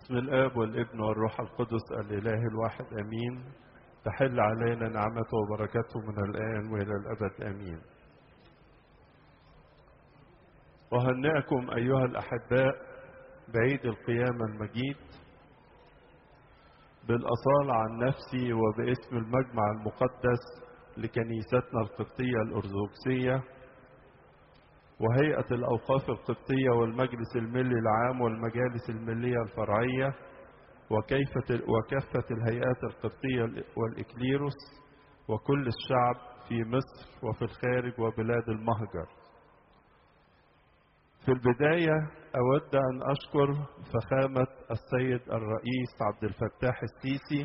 باسم الآب والابن والروح القدس الإله الواحد آمين. تحل علينا نعمته وبركاته من الآن وإلى الأبد آمين. أهنئكم أيها الأحباء بعيد القيامة المجيد، بالأصالة عن نفسي وباسم المجمع المقدس لكنيستنا القبطية الأرثوذكسية وهيئة الأوقاف القبطية والمجلس الملي العام والمجالس الملية الفرعية وكافة الهيئات القبطية والإكليروس وكل الشعب في مصر وفي الخارج وبلاد المهجر. في البداية أود أن أشكر فخامة السيد الرئيس عبد الفتاح السيسي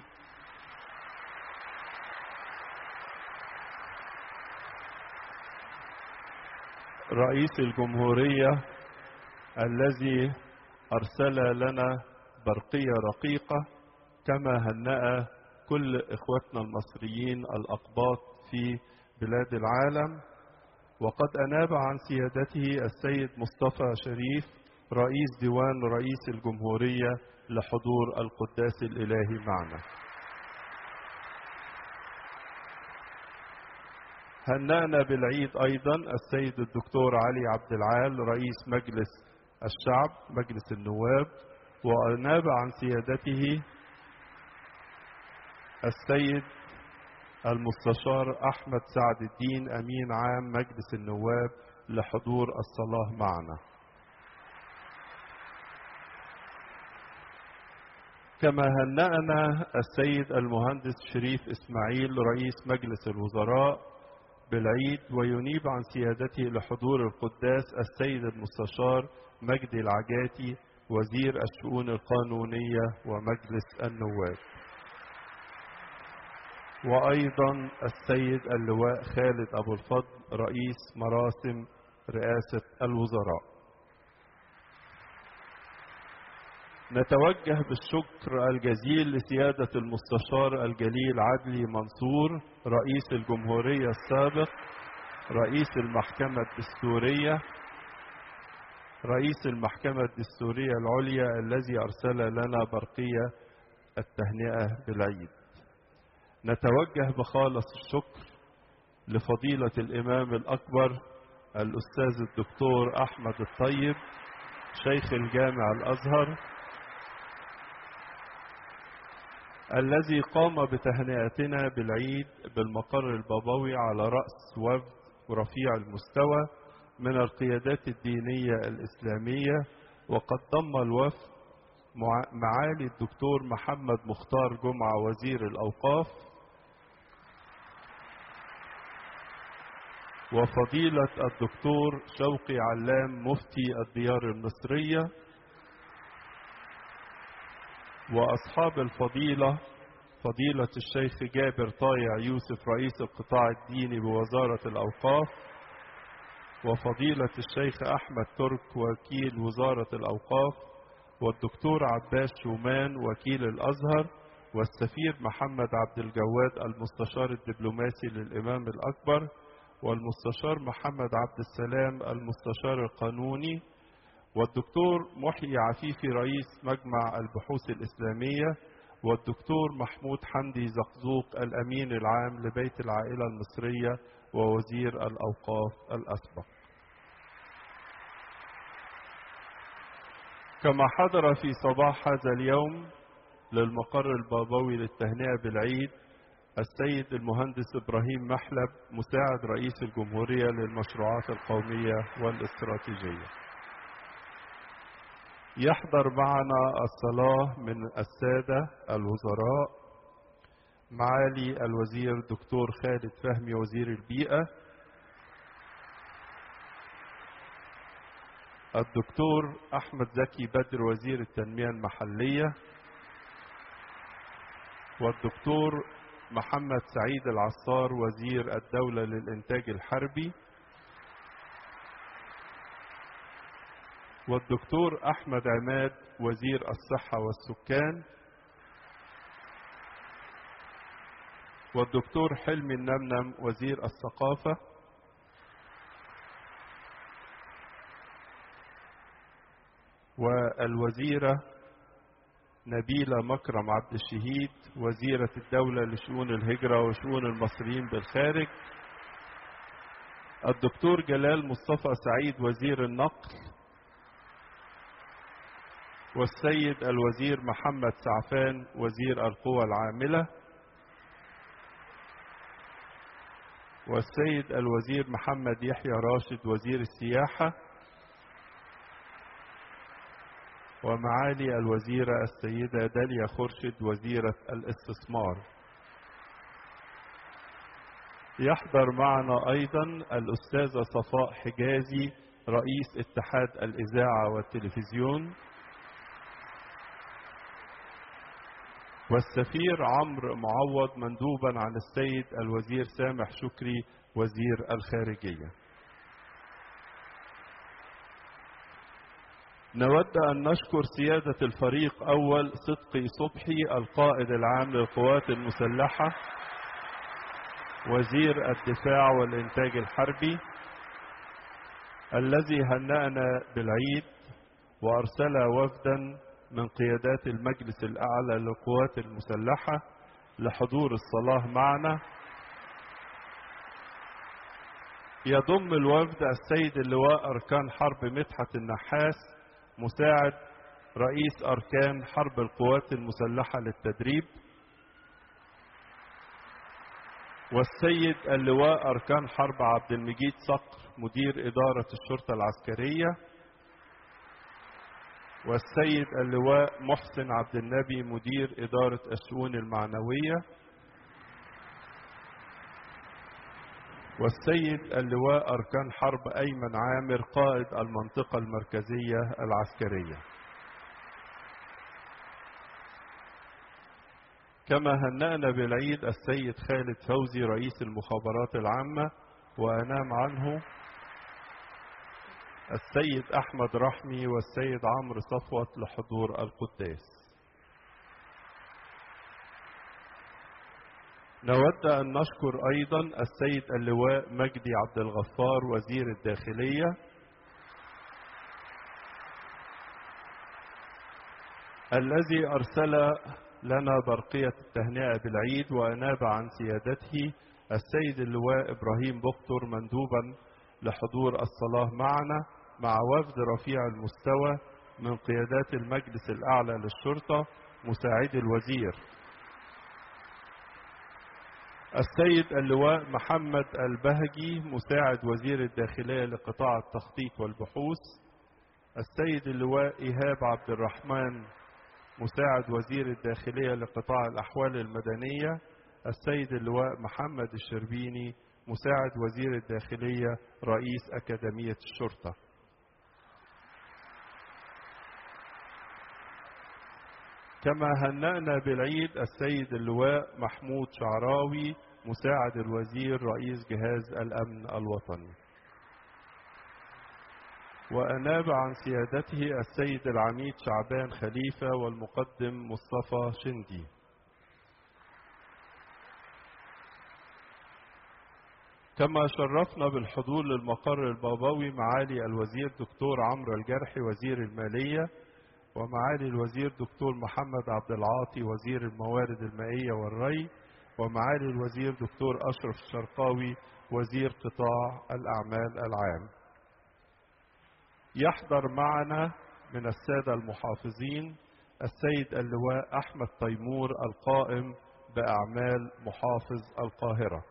رئيس الجمهورية الذي أرسل لنا برقية رقيقة، كما هنأ كل إخوتنا المصريين الأقباط في بلاد العالم. وقد أناب عن سيادته السيد مصطفى شريف رئيس ديوان رئيس الجمهورية لحضور القداس الإلهي معنا. هنأنا بالعيد أيضا السيد الدكتور علي عبد العال رئيس مجلس الشعب مجلس النواب، وأناب عن سيادته السيد المستشار أحمد سعد الدين أمين عام مجلس النواب لحضور الصلاة معنا. كما هنأنا السيد المهندس شريف إسماعيل رئيس مجلس الوزراء بالعيد، وينيب عن سيادته لحضور القداس السيد المستشار مجدي العجاتي وزير الشؤون القانونية ومجلس النواب، وأيضا السيد اللواء خالد أبو الفضل رئيس مراسم رئاسة الوزراء. نتوجه بالشكر الجزيل لسيادة المستشار الجليل عدلي منصور رئيس الجمهورية السابق رئيس المحكمة الدستورية رئيس المحكمة الدستورية العليا الذي أرسل لنا برقية التهنئة بالعيد. نتوجه بخالص الشكر لفضيلة الإمام الأكبر الأستاذ الدكتور أحمد الطيب شيخ الجامع الأزهر الذي قام بتهنئتنا بالعيد بالمقر البابوي على رأس وفد رفيع المستوى من القيادات الدينية الإسلامية. وقد ضم الوفد معالي الدكتور محمد مختار جمعة وزير الأوقاف، وفضيلة الدكتور شوقي علام مفتي الديار المصرية، وأصحاب الفضيلة فضيلة الشيخ جابر طايع يوسف رئيس القطاع الديني بوزارة الأوقاف، وفضيلة الشيخ أحمد ترك وكيل وزارة الأوقاف، والدكتور عباس شومان وكيل الأزهر، والسفير محمد عبد الجواد المستشار الدبلوماسي للإمام الأكبر، والمستشار محمد عبد السلام المستشار القانوني، والدكتور محيي عفيفي رئيس مجمع البحوث الإسلامية، والدكتور محمود حمدي زقزوق الأمين العام لبيت العائلة المصرية ووزير الأوقاف الأسبق. كما حضر في صباح هذا اليوم للمقر البابوي للتهنئة بالعيد السيد المهندس إبراهيم محلب مساعد رئيس الجمهورية للمشروعات القومية والاستراتيجية. يحضر معنا الصلاة من السادة الوزراء معالي الوزير دكتور خالد فهمي وزير البيئة، الدكتور أحمد زكي بدر وزير التنمية المحلية، والدكتور محمد سعيد العصار وزير الدولة للإنتاج الحربي، والدكتور أحمد عماد وزير الصحة والسكان، والدكتور حلمي النمنم وزير الثقافة، والوزيرة نبيلة مكرم عبد الشهيد وزيرة الدولة لشؤون الهجرة وشؤون المصريين بالخارج، الدكتور جلال مصطفى سعيد وزير النقل، والسيد الوزير محمد سعفان وزير القوى العاملة، والسيد الوزير محمد يحيى راشد وزير السياحة، ومعالي الوزيرة السيدة داليا خورشيد وزيرة الاستثمار. يحضر معنا أيضا الأستاذة صفاء حجازي رئيس اتحاد الإذاعة والتلفزيون، والسفير عمرو معوض مندوبا عن السيد الوزير سامح شكري وزير الخارجية. نود أن نشكر سيادة الفريق أول صدقي صبحي القائد العام للقوات المسلحة وزير الدفاع والإنتاج الحربي الذي هنأنا بالعيد وأرسل وفدا من قيادات المجلس الأعلى للقوات المسلحة لحضور الصلاة معنا. يضم الوفد السيد اللواء أركان حرب مدحت النحاس مساعد رئيس أركان حرب القوات المسلحة للتدريب، والسيد اللواء أركان حرب عبد المجيد صقر مدير إدارة الشرطة العسكرية، والسيد اللواء محسن عبد النبي مدير إدارة الشؤون المعنوية، والسيد اللواء أركان حرب أيمن عامر قائد المنطقة المركزية العسكرية. كما هنأنا بالعيد السيد خالد فوزي رئيس المخابرات العامة، وأنام عنه السيد أحمد رحمي والسيد عمرو صفوت لحضور القداس. نود أن نشكر أيضا السيد اللواء مجدي عبد الغفار وزير الداخلية الذي أرسل لنا برقية التهنئة بالعيد، وأناب عن سيادته السيد اللواء إبراهيم بختر مندوبا لحضور الصلاة معنا مع وفد رفيع المستوى من قيادات المجلس الأعلى للشرطة مساعد الوزير، السيد اللواء محمد البهجي مساعد وزير الداخلية لقطاع التخطيط والبحوث، السيد اللواء إيهاب عبد الرحمن مساعد وزير الداخلية لقطاع الأحوال المدنية، السيد اللواء محمد الشربيني مساعد وزير الداخلية رئيس أكاديمية الشرطة. كما هنأنا بالعيد السيد اللواء محمود شعراوي مساعد الوزير رئيس جهاز الأمن الوطني، وأناب عن سيادته السيد العميد شعبان خليفة والمقدم مصطفى شندي. كما شرفنا بالحضور للمقر البابوي معالي الوزير دكتور عمرو الجرحي وزير المالية، ومعالي الوزير دكتور محمد عبد العاطي وزير الموارد المائية والري، ومعالي الوزير دكتور أشرف الشرقاوي وزير قطاع الأعمال العام. يحضر معنا من السادة المحافظين السيد اللواء أحمد تيمور القائم بأعمال محافظ القاهرة.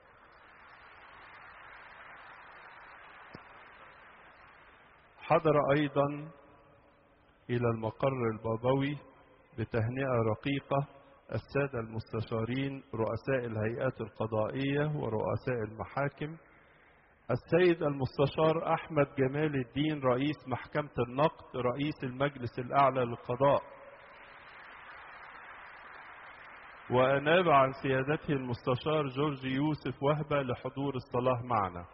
حضر أيضا إلى المقر البابوي بتهنئة رقيقة السادة المستشارين رؤساء الهيئات القضائية ورؤساء المحاكم، السيد المستشار أحمد جمال الدين رئيس محكمة النقد رئيس المجلس الأعلى للقضاء، وأناب عن سيادته المستشار جورج يوسف وهبة لحضور الصلاة معنا.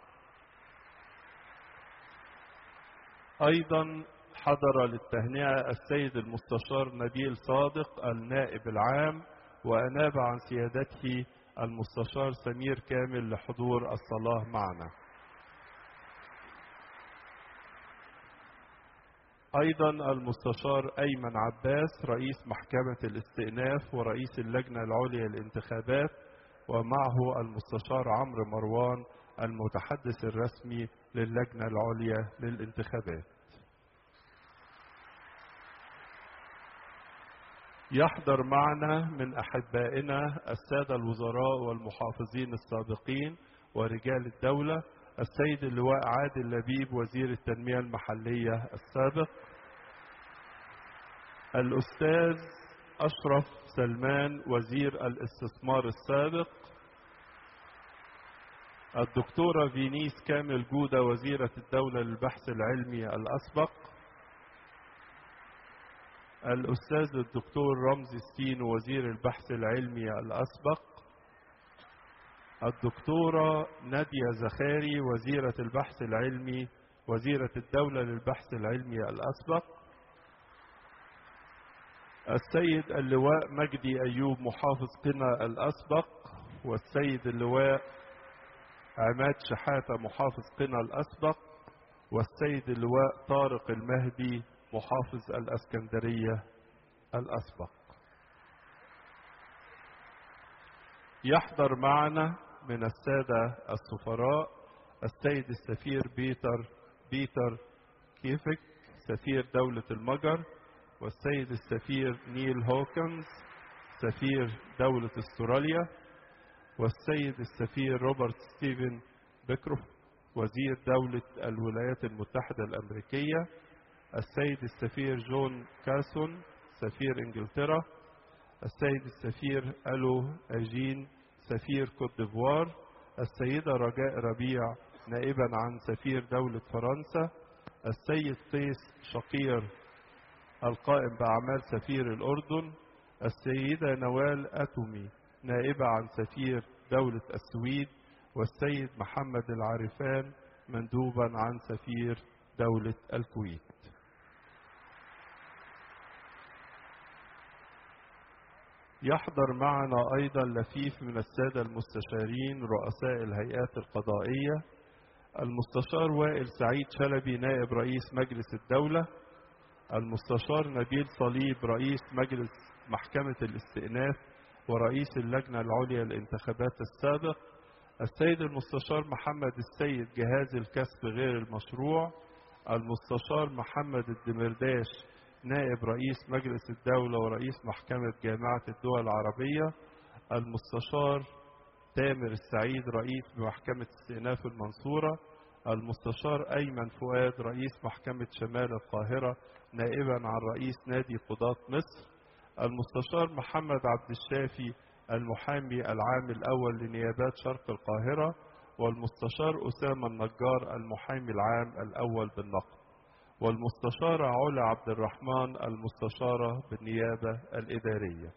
أيضا حضر للتهنئة السيد المستشار نبيل صادق النائب العام، وأناب عن سيادته المستشار سمير كامل لحضور الصلاة معنا. أيضا المستشار أيمن عباس رئيس محكمة الاستئناف ورئيس اللجنة العليا للانتخابات، ومعه المستشار عمرو مروان المتحدث الرسمي للجنة العليا للانتخابات. يحضر معنا من أحبائنا السادة الوزراء والمحافظين السابقين ورجال الدولة: السيد اللواء عادل لبيب وزير التنمية المحلية السابق، الأستاذ أشرف سلمان وزير الاستثمار السابق، الدكتورة فينيس كامل جودة وزيرة الدولة للبحث العلمي الأسبق، الأستاذ الدكتور رمزي ستين وزير البحث العلمي الأسبق، الدكتورة نادية زخاري وزيرة البحث العلمي وزيرة الدولة للبحث العلمي الأسبق، السيد اللواء مجدي أيوب محافظ قنا الأسبق، والسيد اللواء عماد شحاتة محافظ قنا الأسبق، والسيد اللواء طارق المهدي محافظ الأسكندرية الأسبق. يحضر معنا من السادة السفراء السيد السفير بيتر كيفك سفير دولة المجر، والسيد السفير نيل هوكنز سفير دولة استراليا، والسيد السفير روبرت ستيفن بيكروف وزير دولة الولايات المتحدة الأمريكية، السيد السفير جون كاسون سفير إنجلترا، السيد السفير ألو أجين سفير كوت ديفوار، السيدة رجاء ربيع نائبا عن سفير دولة فرنسا، السيد قيس شقير القائم بأعمال سفير الأردن، السيدة نوال أتومي نائبة عن سفير دولة السويد، والسيد محمد العارفان مندوبا عن سفير دولة الكويت. يحضر معنا أيضا لفيف من السادة المستشارين رؤساء الهيئات القضائية: المستشار وائل سعيد شلبي نائب رئيس مجلس الدولة، المستشار نبيل صليب رئيس مجلس محكمة الاستئناف ورئيس اللجنة العليا للانتخابات السابق، السيد المستشار محمد السيد جهاز الكسب غير المشروع، المستشار محمد الدمرداش نائب رئيس مجلس الدولة ورئيس محكمة جامعة الدول العربية، المستشار تامر السعيد رئيس محكمة استئناف المنصورة، المستشار أيمن فؤاد رئيس محكمة شمال القاهرة نائبا عن رئيس نادي قضاة مصر، المستشار محمد عبد الشافي المحامي العام الأول لنيابات شرق القاهرة، والمستشار أسامة النجار المحامي العام الأول بالنقد، والمستشارة علا عبد الرحمن المستشارة بالنيابة الإدارية.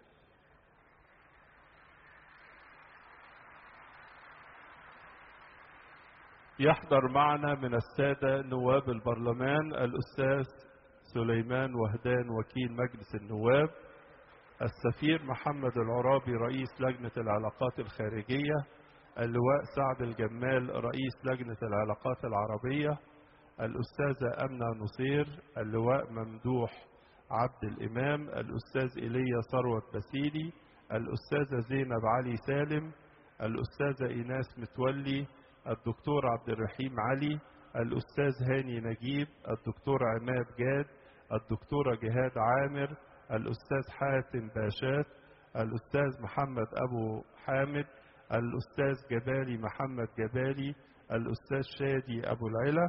يحضر معنا من السادة نواب البرلمان الأستاذ سليمان وهدان وكيل مجلس النواب، السفير محمد العرابي رئيس لجنة العلاقات الخارجية، اللواء سعد الجمال رئيس لجنة العلاقات العربية، الأستاذة أمنة نصير، اللواء ممدوح عبد الإمام، الأستاذ إيليا ثروت بسيلي، الأستاذة زينب علي سالم، الأستاذة إيناس متولي، الدكتور عبد الرحيم علي، الأستاذ هاني نجيب، الدكتور عماد جاد، الدكتورة جهاد عامر، الأستاذ حاتم باشات، الأستاذ محمد أبو حامد، الأستاذ جبالي محمد جبالي، الأستاذ شادي أبو العلا،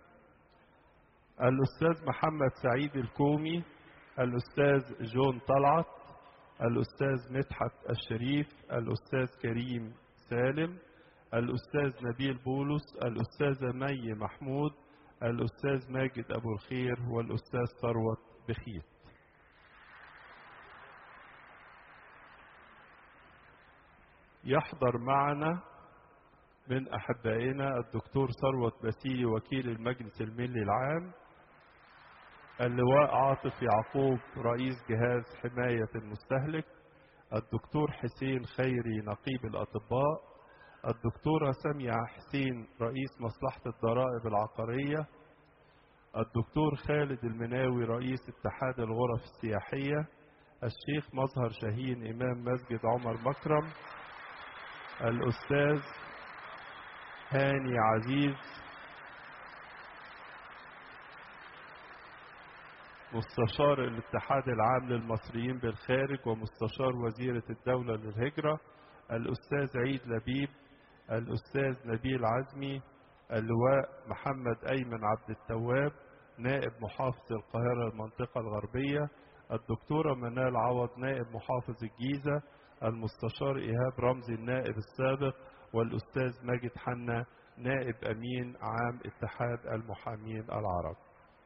الأستاذ محمد سعيد الكومي، الأستاذ جون طلعت، الأستاذ مدحت الشريف، الأستاذ كريم سالم، الأستاذ نبيل بولس، الأستاذة مي محمود، الأستاذ ماجد أبو الخير، والأستاذ ثروت بخيت. يحضر معنا من أحبائنا الدكتور ثروت بسيلي وكيل المجلس الملي العام، اللواء عاطف يعقوب رئيس جهاز حماية المستهلك، الدكتور حسين خيري نقيب الأطباء، الدكتورة سامية حسين رئيس مصلحة الضرائب العقارية، الدكتور خالد المناوي رئيس اتحاد الغرف السياحية، الشيخ مظهر شاهين إمام مسجد عمر مكرم، الأستاذ هاني عزيز مستشار الاتحاد العام للمصريين بالخارج ومستشار وزيرة الدولة للهجرة، الأستاذ عيد لبيب، الأستاذ نبيل عزمي، اللواء محمد أيمن عبد التواب نائب محافظ القاهرة المنطقة الغربية، الدكتورة منال عوض نائب محافظ الجيزة، المستشار إيهاب رمزي النائب السابق، والأستاذ ماجد حنا نائب أمين عام اتحاد المحامين العرب.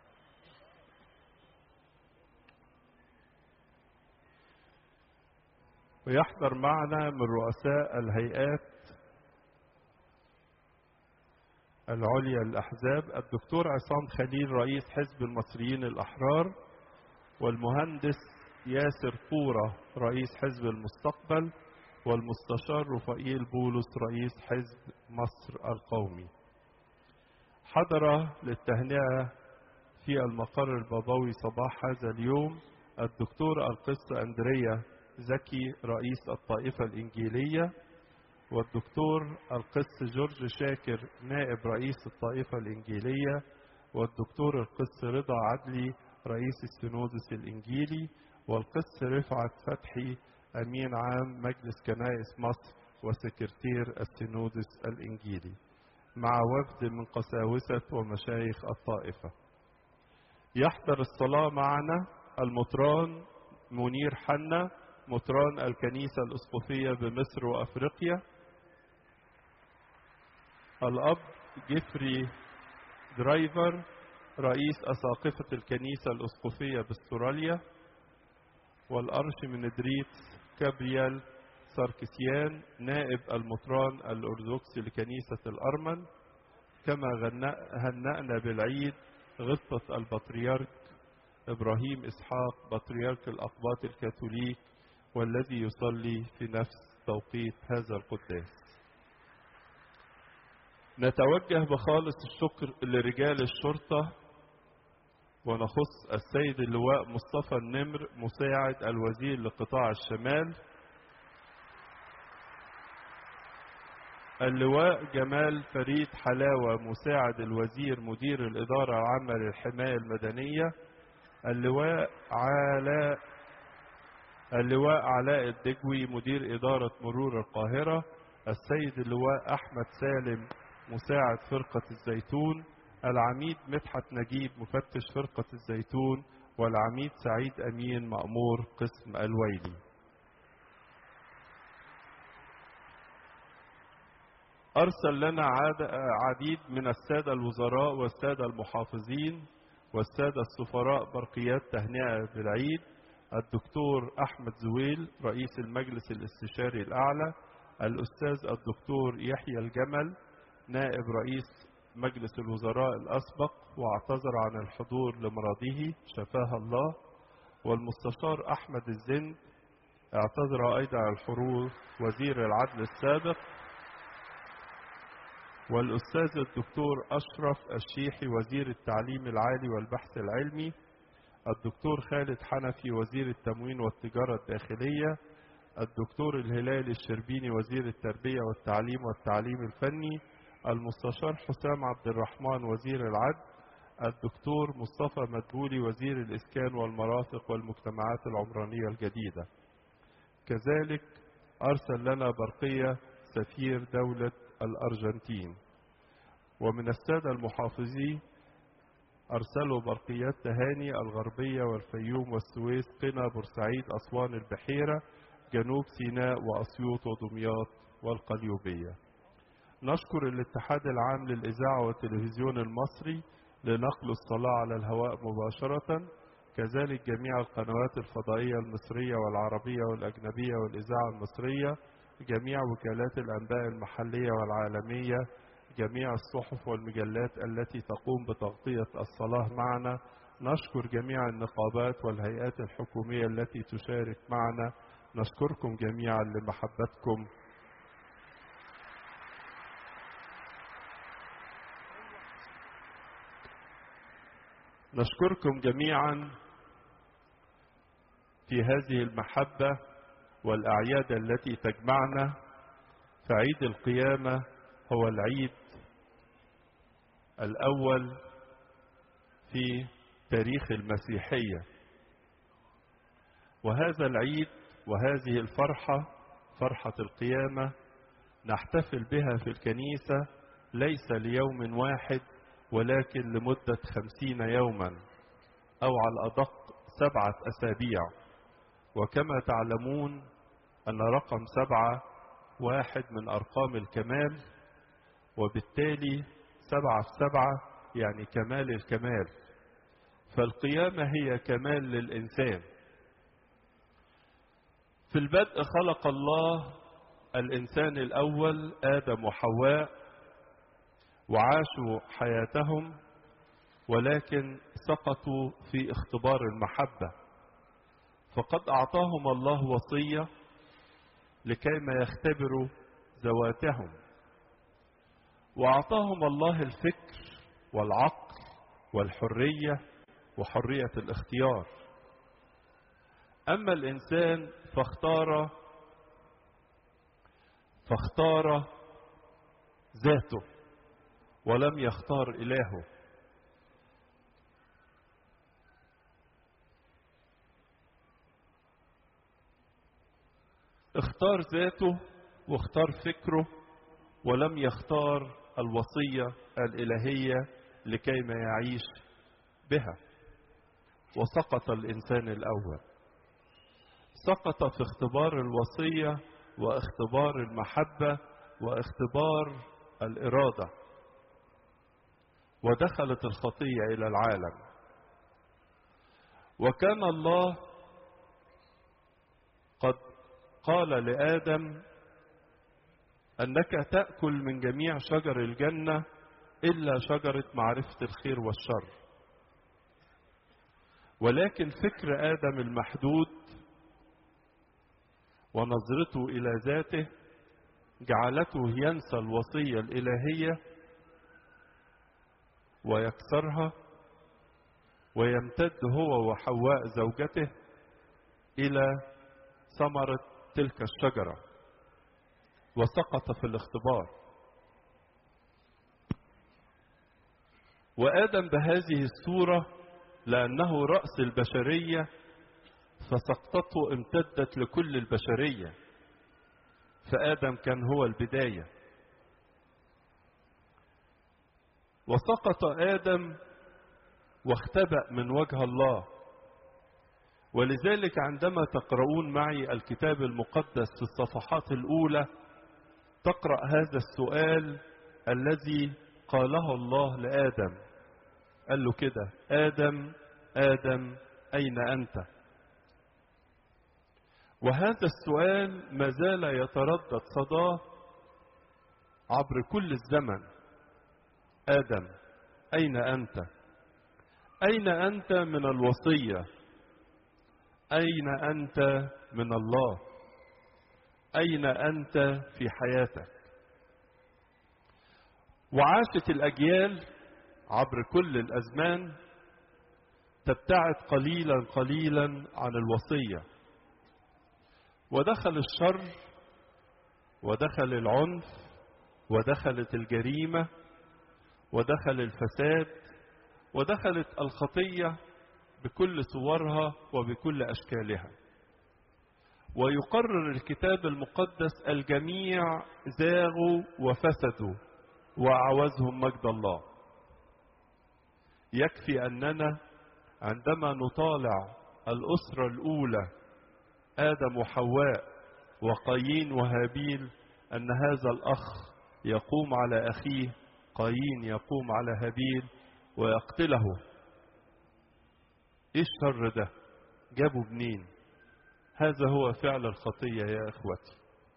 ويحضر معنا من رؤساء الهيئات العليا للأحزاب الدكتور عصام خليل رئيس حزب المصريين الأحرار، والمهندس ياسر طورة رئيس حزب المستقبل، والمستشار رفائيل بولس رئيس حزب مصر القومي. حضر للتهنئة في المقر البابوي صباح هذا اليوم الدكتور القس أندريا زكي رئيس الطائفة الإنجيلية، والدكتور القس جورج شاكر نائب رئيس الطائفة الإنجيلية، والدكتور القس رضا عدلي رئيس السينودس الإنجيلي، والقس رفعت فتحي أمين عام مجلس كنائس مصر وسكرتير السينودس الإنجيلي، مع وفد من قساوسة ومشايخ الطائفة. يحضر الصلاة معنا المطران منير حنا مطران الكنيسة الأسقفية بمصر وأفريقيا، الأب جيفري درايفر رئيس أساقفة الكنيسة الأسقفية باستراليا، والأرشمندريت كابريال ساركسيان نائب المطران الأرثوذكسي لكنيسة الأرمن. كما هنأنا بالعيد غبطة البطريرك إبراهيم إسحاق بطريرك الأقباط الكاثوليك، والذي يصلي في نفس توقيت هذا القداس. نتوجه بخالص الشكر لرجال الشرطة، ونخص السيد اللواء مصطفى النمر مساعد الوزير لقطاع الشمال، اللواء جمال فريد حلاوة مساعد الوزير مدير الإدارة العامة للحماية المدنية، اللواء علاء الدجوي مدير إدارة مرور القاهرة، السيد اللواء أحمد سالم مساعد فرقة الزيتون، العميد مدحت نجيب مفتش فرقة الزيتون، والعميد سعيد أمين مأمور قسم الويلي. أرسل لنا عديد من السادة الوزراء والسادة المحافظين والسادة السفراء برقيات تهنئة بالعيد: الدكتور أحمد زويل رئيس المجلس الاستشاري الأعلى، الأستاذ الدكتور يحيى الجمل نائب رئيس مجلس الوزراء الأسبق واعتذر عن الحضور لمرضه شفاه الله، والمستشار أحمد الزند اعتذر أيضا عن الحضور وزير العدل السابق، والأستاذ الدكتور أشرف الشيحي وزير التعليم العالي والبحث العلمي، الدكتور خالد حنفي وزير التموين والتجارة الداخلية، الدكتور الهلالي الشربيني وزير التربية والتعليم الفني، المستشار حسام عبد الرحمن وزير العدل، الدكتور مصطفى مدبولي وزير الإسكان والمرافق والمجتمعات العمرانية الجديدة. كذلك أرسل لنا برقية سفير دولة الأرجنتين. ومن السادة المحافظين أرسلوا برقيات تهاني الغربية والفيوم والسويس قنا بورسعيد أسوان البحيرة جنوب سيناء وأسيوط ودمياط والقليوبية. نشكر الاتحاد العام للإذاعة والتلفزيون المصري لنقل الصلاة على الهواء مباشرة، كذلك جميع القنوات الفضائية المصرية والعربية والأجنبية والإذاعة المصرية، جميع وكالات الأنباء المحلية والعالمية، جميع الصحف والمجلات التي تقوم بتغطية الصلاة معنا. نشكر جميع النقابات والهيئات الحكومية التي تشارك معنا. نشكركم جميعا لمحبتكم. نشكركم جميعا في هذه المحبة والأعياد التي تجمعنا. فعيد القيامة هو العيد الأول في تاريخ المسيحية، وهذا العيد وهذه الفرحة، فرحة القيامة، نحتفل بها في الكنيسة ليس ليوم واحد ولكن لمدة 50 يوما أو على الأدق 7 أسابيع. وكما تعلمون أن رقم 7 واحد من أرقام الكمال، وبالتالي 7 في 7 يعني كمال الكمال. فالقيامة هي كمال للإنسان. في البدء خلق الله الإنسان الأول آدم وحواء، وعاشوا حياتهم، ولكن سقطوا في اختبار المحبة، فقد أعطاهم الله وصية لكيما يختبروا ذواتهم، وأعطاهم الله الفكر والعقل والحرية وحرية الاختيار. أما الإنسان فاختار ذاته ولم يختار إلهه. اختار ذاته واختار فكره ولم يختار الوصية الإلهية لكيما يعيش بها، وسقط الإنسان الأول. سقط في اختبار الوصية واختبار المحبة واختبار الإرادة، ودخلت الخطية إلى العالم. وكان الله قد قال لآدم أنك تأكل من جميع شجر الجنة إلا شجرة معرفة الخير والشر. ولكن فكر آدم المحدود ونظرته إلى ذاته جعلته ينسى الوصية الإلهية ويكسرها، ويمتد هو وحواء زوجته إلى ثمرة تلك الشجرة، وسقط في الاختبار. وآدم بهذه الصورة لأنه رأس البشرية فسقطته امتدت لكل البشرية، فآدم كان هو البداية. وسقط آدم واختبأ من وجه الله. ولذلك عندما تقرؤون معي الكتاب المقدس في الصفحات الأولى تقرأ هذا السؤال الذي قاله الله لآدم. قال له كده: آدم آدم أين أنت؟ وهذا السؤال ما زال يتردد صداه عبر كل الزمن. آدم أين أنت؟ أين أنت من الوصية؟ أين أنت من الله؟ أين أنت في حياتك؟ وعاشت الأجيال عبر كل الأزمان تبتعد قليلا قليلا عن الوصية، ودخل الشر ودخل العنف ودخلت الجريمة ودخل الفساد ودخلت الخطية بكل صورها وبكل أشكالها. ويقرر الكتاب المقدس: الجميع زاغوا وفسدوا وأعوزهم مجد الله. يكفي أننا عندما نطالع الأسرة الأولى آدم وحواء وقايين وهابيل أن هذا الأخ يقوم على أخيه، قايين يقوم على هابيل ويقتله. إيش الشر ده؟ جابوا منين؟ هذا هو فعل الخطية يا إخوتي.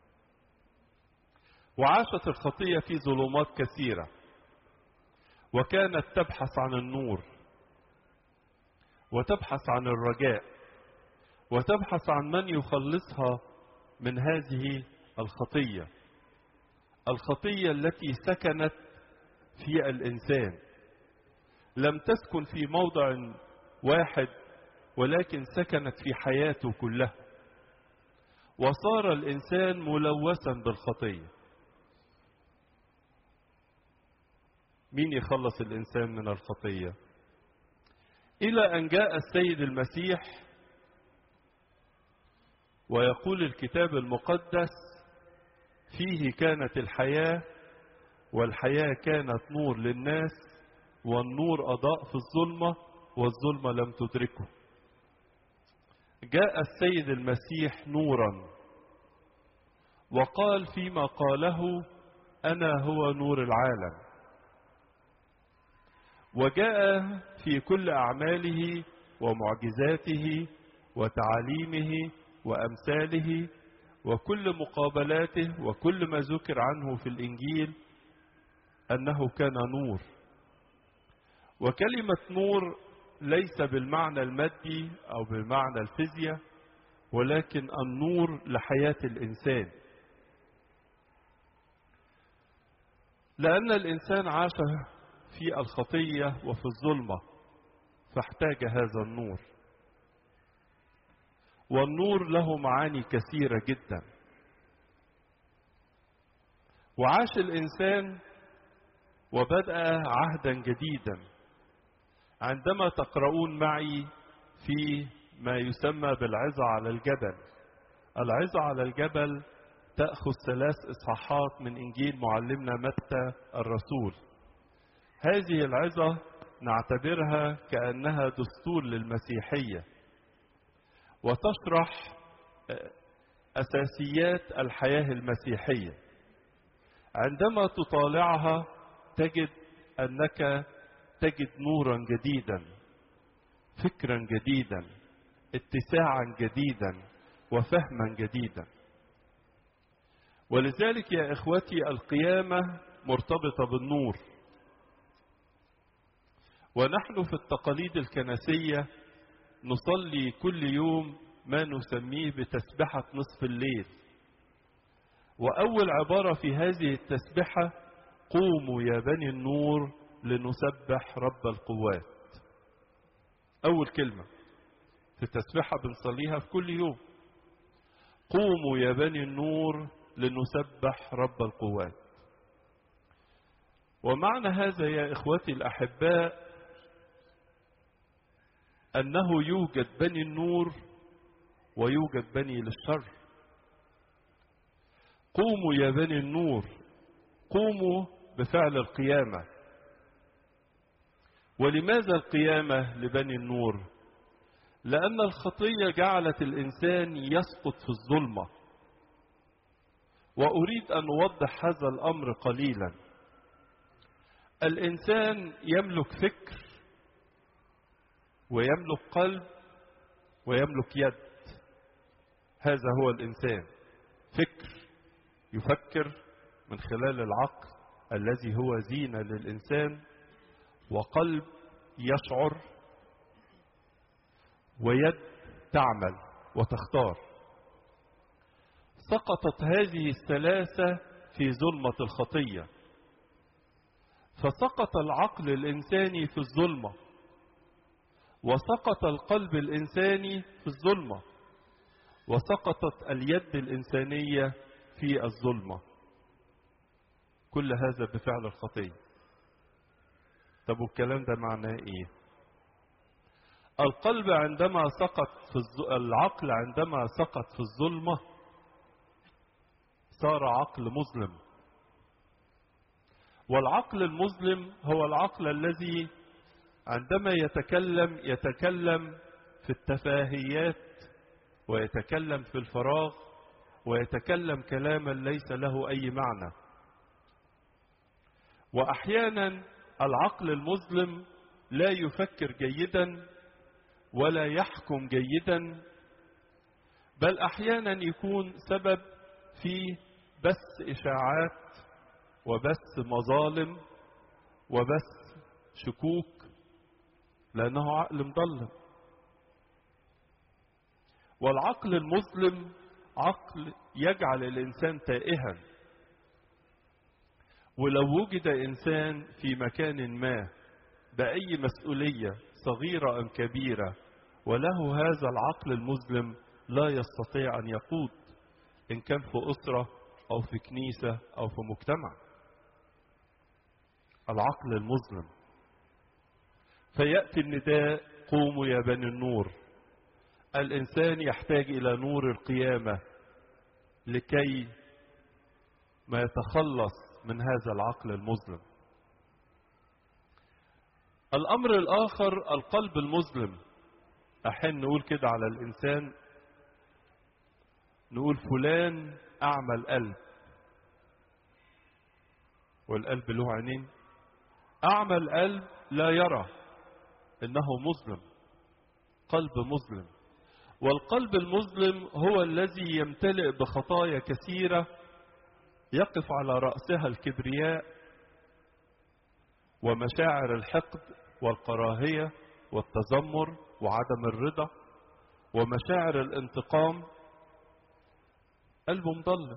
وعاشت الخطية في ظلمات كثيرة، وكانت تبحث عن النور وتبحث عن الرجاء وتبحث عن من يخلصها من هذه الخطية، الخطية التي سكنت في الإنسان. لم تسكن في موضع واحد، ولكن سكنت في حياته كلها، وصار الإنسان ملوثا بالخطية. مين يخلص الإنسان من الخطية؟ إلى أن جاء السيد المسيح، ويقول الكتاب المقدس: فيه كانت الحياة، والحياة كانت نور للناس، والنور أضاء في الظلمة، والظلمة لم تدركه. جاء السيد المسيح نورا، وقال فيما قاله: أنا هو نور العالم. وجاء في كل أعماله ومعجزاته وتعاليمه وأمثاله وكل مقابلاته وكل ما ذكر عنه في الإنجيل أنه كان نور. وكلمة نور ليس بالمعنى المادي أو بالمعنى الفيزياء، ولكن النور لحياة الإنسان، لأن الإنسان عاش في الخطية وفي الظلمة، فاحتاج هذا النور. والنور له معاني كثيرة جدا. وعاش الإنسان وبدأ عهدا جديدا. عندما تقرؤون معي في ما يسمى بالعظة على الجبل، العظة على الجبل تأخذ 3 إصحاحات من إنجيل معلمنا متى الرسول. هذه العظة نعتبرها كأنها دستور للمسيحية، وتشرح أساسيات الحياة المسيحية. عندما تطالعها تجد أنك تجد نورا جديدا، فكرا جديدا، اتساعا جديدا، وفهما جديدا. ولذلك يا إخوتي القيامة مرتبطة بالنور. ونحن في التقاليد الكنسية نصلي كل يوم ما نسميه بتسبحة نصف الليل. وأول عبارة في هذه التسبحة: قوموا يا بني النور لنسبح رب القوات. أول كلمة في التسبحة بنصليها في كل يوم: قوموا يا بني النور لنسبح رب القوات. ومعنى هذا يا إخوتي الأحباء أنه يوجد بني النور ويوجد بني للشر. قوموا يا بني النور، قوموا بفعل القيامة. ولماذا القيامة لبني النور؟ لأن الخطية جعلت الإنسان يسقط في الظلمة. وأريد أن أوضح هذا الأمر قليلا. الإنسان يملك فكر، ويملك قلب، ويملك يد. هذا هو الإنسان. فكر يفكر من خلال العقل الذي هو زينة للإنسان، وقلب يشعر، ويد تعمل وتختار. سقطت هذه الثلاثة في ظلمة الخطية، فسقط العقل الإنساني في الظلمة، وسقط القلب الإنساني في الظلمة، وسقطت اليد الإنسانية في الظلمة. كل هذا بفعل الخطية. طب والكلام ده معناه ايه؟ القلب عندما سقط في العقل عندما سقط في الظلمة صار عقل مظلم. والعقل المظلم هو العقل الذي عندما يتكلم في التفاهيات، ويتكلم في الفراغ، ويتكلم كلاما ليس له أي معنى. وأحيانا العقل المظلم لا يفكر جيدا ولا يحكم جيدا، بل أحيانا يكون سبب في بث إشاعات وبث مظالم وبث شكوك، لأنه عقل مضلم. والعقل المظلم عقل يجعل الإنسان تائها. ولو وجد إنسان في مكان ما بأي مسؤولية صغيرة أم كبيرة وله هذا العقل المظلم لا يستطيع أن يقود، إن كان في أسرة أو في كنيسة أو في مجتمع. العقل المظلم. فيأتي النداء: قوموا يا بني النور. الإنسان يحتاج إلى نور القيامة لكي ما يتخلص من هذا العقل المظلم. الأمر الآخر القلب المظلم. أحيانا نقول كده على الإنسان، نقول فلان أعمى القلب. والقلب له عينين؟ أعمى القلب لا يرى، إنه مظلم، قلب مظلم. والقلب المظلم هو الذي يمتلئ بخطايا كثيرة يقف على رأسها الكبرياء ومشاعر الحقد والكراهية والتذمر وعدم الرضا ومشاعر الانتقام. قلبه مظلم.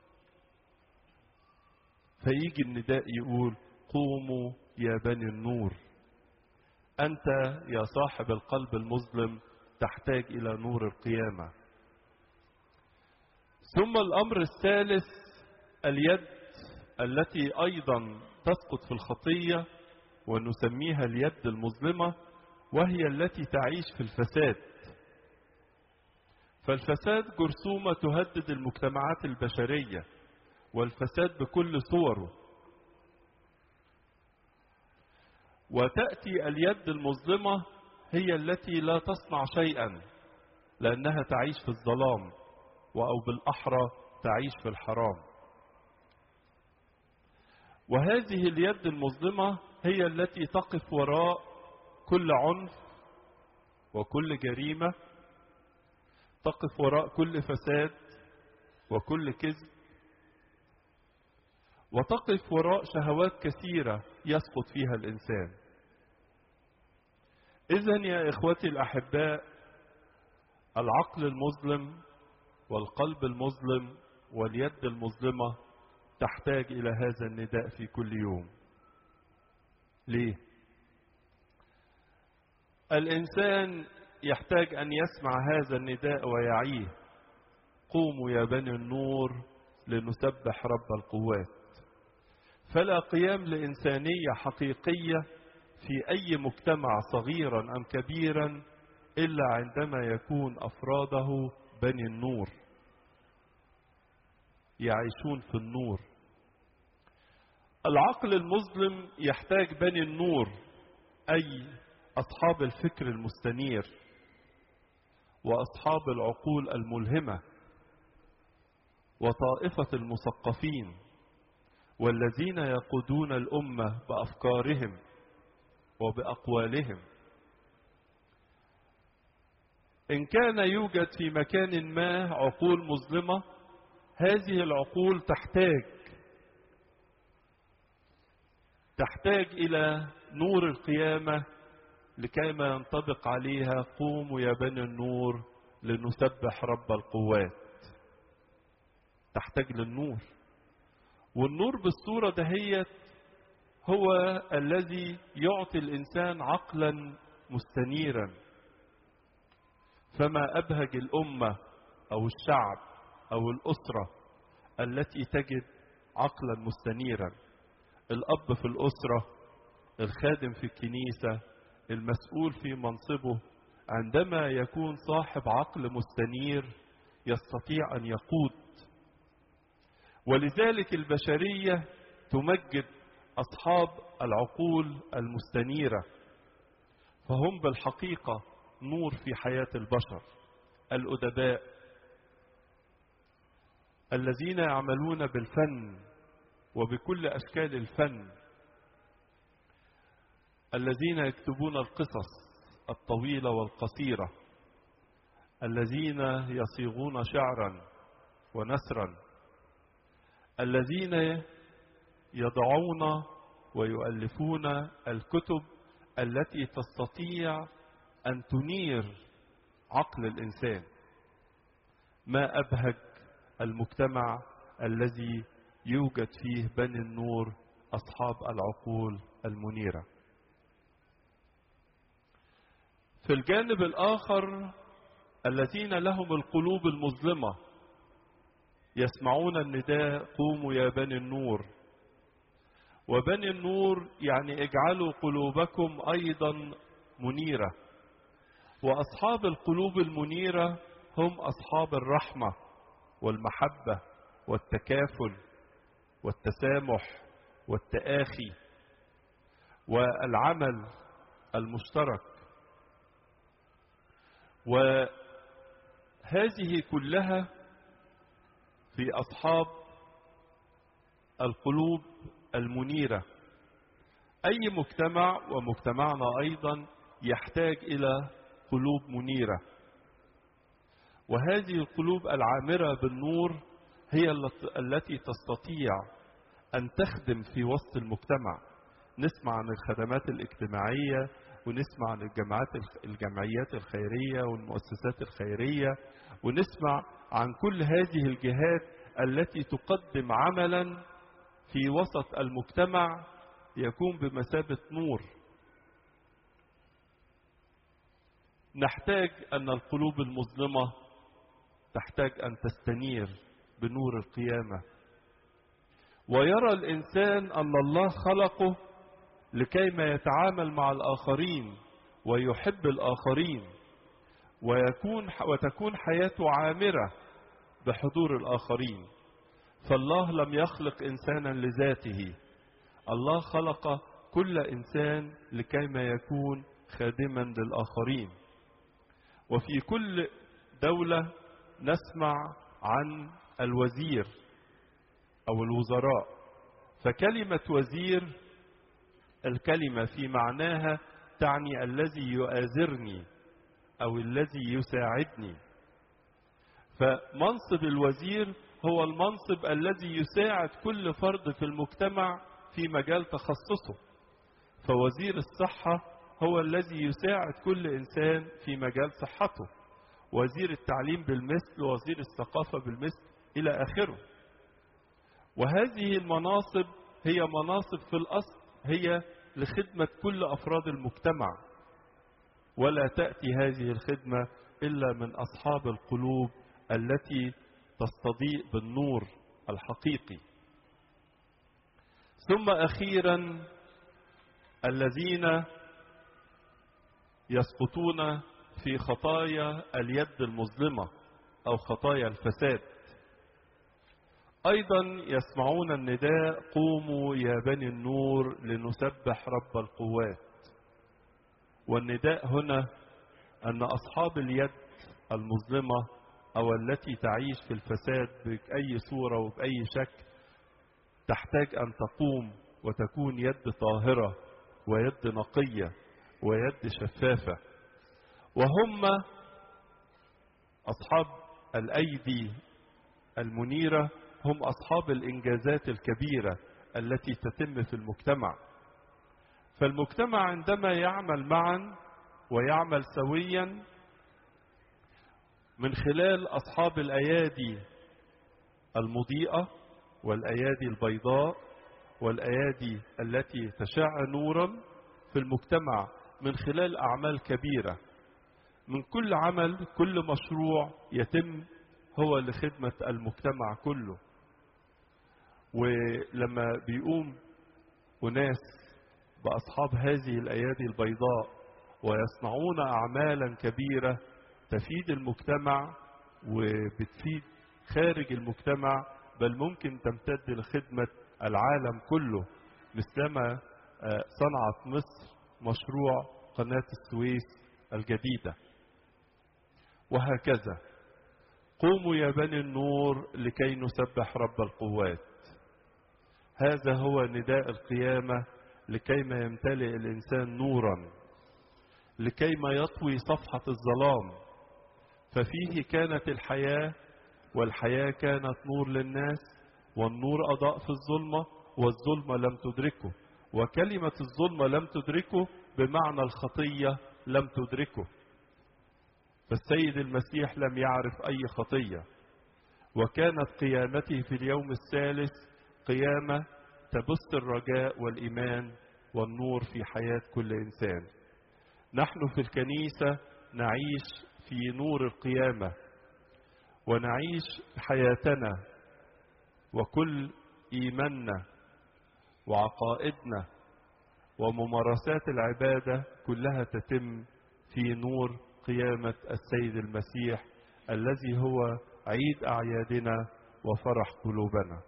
فيجي النداء يقول: قوموا يا بني النور. أنت يا صاحب القلب المظلم تحتاج إلى نور القيامة. ثم الأمر الثالث اليد التي أيضا تسقط في الخطية، ونسميها اليد المظلمة، وهي التي تعيش في الفساد. فالفساد جرثومة تهدد المجتمعات البشرية، والفساد بكل صوره. وتأتي اليد المظلمة هي التي لا تصنع شيئا، لأنها تعيش في الظلام، أو بالأحرى تعيش في الحرام. وهذه اليد المظلمة هي التي تقف وراء كل عنف وكل جريمة، تقف وراء كل فساد وكل كذب، وتقف وراء شهوات كثيرة يسقط فيها الإنسان. إذن يا إخوتي الأحباء، العقل المظلم والقلب المظلم واليد المظلمة تحتاج إلى هذا النداء في كل يوم. ليه؟ الإنسان يحتاج أن يسمع هذا النداء ويعيه: قوموا يا بني النور لنسبح رب القوات. فلا قيام لإنسانية حقيقية في أي مجتمع صغيرا أم كبيرا إلا عندما يكون أفراده بني النور، يعيشون في النور. العقل المظلم يحتاج بني النور، أي أصحاب الفكر المستنير وأصحاب العقول الملهمة وطائفة المثقفين، والذين يقودون الأمة بأفكارهم وبأقوالهم. إن كان يوجد في مكان ما عقول مظلمة، هذه العقول تحتاج إلى نور القيامة لكيما ينطبق عليها: قوموا يا بني النور لنسبح رب القوات. تحتاج للنور. والنور بالصورة دهيت هو الذي يعطي الإنسان عقلا مستنيرا. فما أبهج الأمة أو الشعب أو الأسرة التي تجد عقلا مستنيرا. الأب في الأسرة، الخادم في الكنيسة، المسؤول في منصبه، عندما يكون صاحب عقل مستنير يستطيع أن يقود. ولذلك البشرية تمجد أصحاب العقول المستنيرة، فهم بالحقيقة نور في حياة البشر. الأدباء الذين يعملون بالفن وبكل أشكال الفن، الذين يكتبون القصص الطويلة والقصيرة، الذين يصيغون شعرا ونثرا، الذين يضعون ويؤلفون الكتب التي تستطيع أن تنير عقل الإنسان. ما أبهج المجتمع الذي يوجد فيه بني النور، أصحاب العقول المنيرة. في الجانب الآخر الذين لهم القلوب المظلمة يسمعون النداء قوموا يا بني النور. وبني النور يعني اجعلوا قلوبكم أيضا منيرة. وأصحاب القلوب المنيرة هم أصحاب الرحمة والمحبة والتكافل والتسامح والتآخي والعمل المشترك. وهذه كلها في أصحاب القلوب المنيرة. أي مجتمع ومجتمعنا أيضا يحتاج إلى قلوب منيرة، وهذه القلوب العامرة بالنور هي التي تستطيع أن تخدم في وسط المجتمع. نسمع عن الخدمات الاجتماعية، ونسمع عن الجمعيات الخيرية والمؤسسات الخيرية، ونسمع عن كل هذه الجهات التي تقدم عملا في وسط المجتمع يكون بمثابة نور. نحتاج أن القلوب المظلمة تحتاج أن تستنير بنور القيامة، ويرى الإنسان أن الله خلقه لكيما يتعامل مع الآخرين ويحب الآخرين، وتكون حياته عامرة بحضور الآخرين. فالله لم يخلق إنسانا لذاته، الله خلق كل إنسان لكيما يكون خادما للآخرين. وفي كل دولة نسمع عن الوزير أو الوزراء. فكلمة وزير الكلمة في معناها تعني الذي يؤازرني أو الذي يساعدني. فمنصب الوزير هو المنصب الذي يساعد كل فرد في المجتمع في مجال تخصصه. فوزير الصحة هو الذي يساعد كل إنسان في مجال صحته، وزير التعليم بالمثل، وزير الثقافة بالمثل إلى آخره. وهذه المناصب هي مناصب في الأصل هي لخدمة كل أفراد المجتمع، ولا تأتي هذه الخدمة إلا من أصحاب القلوب التي تستضيء بالنور الحقيقي. ثم أخيرا الذين يسقطون في خطايا اليد المظلمة أو خطايا الفساد، أيضا يسمعون النداء قوموا يا بني النور لنسبح رب القوات. والنداء هنا أن أصحاب اليد المظلمة أو التي تعيش في الفساد بأي صورة وبأي شكل تحتاج أن تقوم وتكون يد طاهرة ويد نقية ويد شفافة. وهم أصحاب الأيدي المنيرة هم أصحاب الإنجازات الكبيرة التي تتم في المجتمع. فالمجتمع عندما يعمل معا ويعمل سويا من خلال أصحاب الأيادي المضيئة والأيادي البيضاء والأيادي التي تشع نورا في المجتمع، من خلال أعمال كبيرة، من كل عمل كل مشروع يتم هو لخدمة المجتمع كله. ولما بيقوم أناس بأصحاب هذه الأيادي البيضاء ويصنعون أعمالا كبيرة تفيد المجتمع وبتفيد خارج المجتمع، بل ممكن تمتد لخدمة العالم كله، مثلما صنعت مصر مشروع قناة السويس الجديدة. وهكذا قوموا يا بني النور لكي نسبح رب القوات. هذا هو نداء القيامة لكيما يمتلئ الإنسان نورا، لكيما يطوي صفحة الظلام. ففيه كانت الحياة، والحياة كانت نور للناس، والنور أضاء في الظلمة، والظلمة لم تدركه. وكلمة الظلمة لم تدركه بمعنى الخطية لم تدركه. فالسيد المسيح لم يعرف أي خطية، وكانت قيامته في اليوم الثالث قيامة تبث الرجاء والإيمان والنور في حياة كل إنسان. نحن في الكنيسة نعيش في نور القيامة، ونعيش حياتنا وكل إيماننا وعقائدنا وممارسات العبادة كلها تتم في نور قيامة السيد المسيح الذي هو عيد أعيادنا وفرح قلوبنا.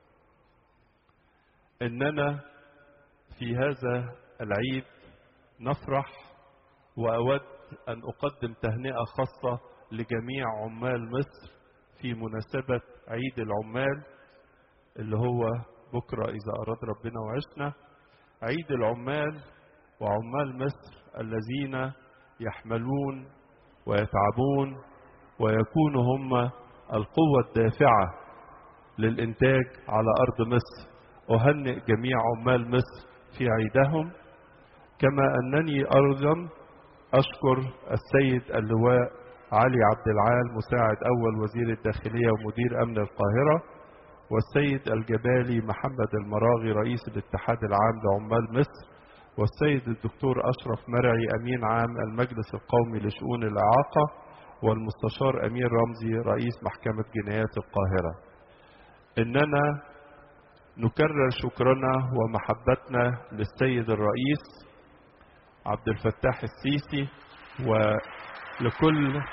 إننا في هذا العيد نفرح، وأود أن أقدم تهنئة خاصة لجميع عمال مصر في مناسبة عيد العمال اللي هو بكرة إذا أراد ربنا وعشنا. عيد العمال وعمال مصر الذين يحملون ويتعبون ويكونوا هم القوة الدافعة للإنتاج على أرض مصر. أهنئ جميع عمال مصر في عيدهم، كما أنني أيضا أشكر السيد اللواء علي عبد العال مساعد أول وزير الداخلية ومدير أمن القاهرة، والسيد الجبالي محمد المراغي رئيس الاتحاد العام لعمال مصر، والسيد الدكتور أشرف مرعي أمين عام المجلس القومي لشؤون الإعاقة، والمستشار أمير رمزي رئيس محكمة جنايات القاهرة. إننا نكرر شكرنا ومحبتنا للسيد الرئيس عبد الفتاح السيسي ولكل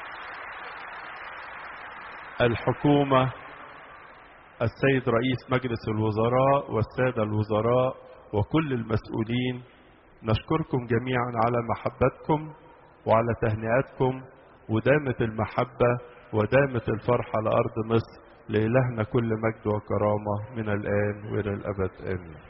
الحكومة، السيد رئيس مجلس الوزراء والسادة الوزراء وكل المسؤولين. نشكركم جميعا على محبتكم وعلى تهنئتكم، ودامت المحبة ودامت الفرحة لأرض مصر. لإلهنا كل مجد وكرامة من الآن وإلى الأبد، آمين.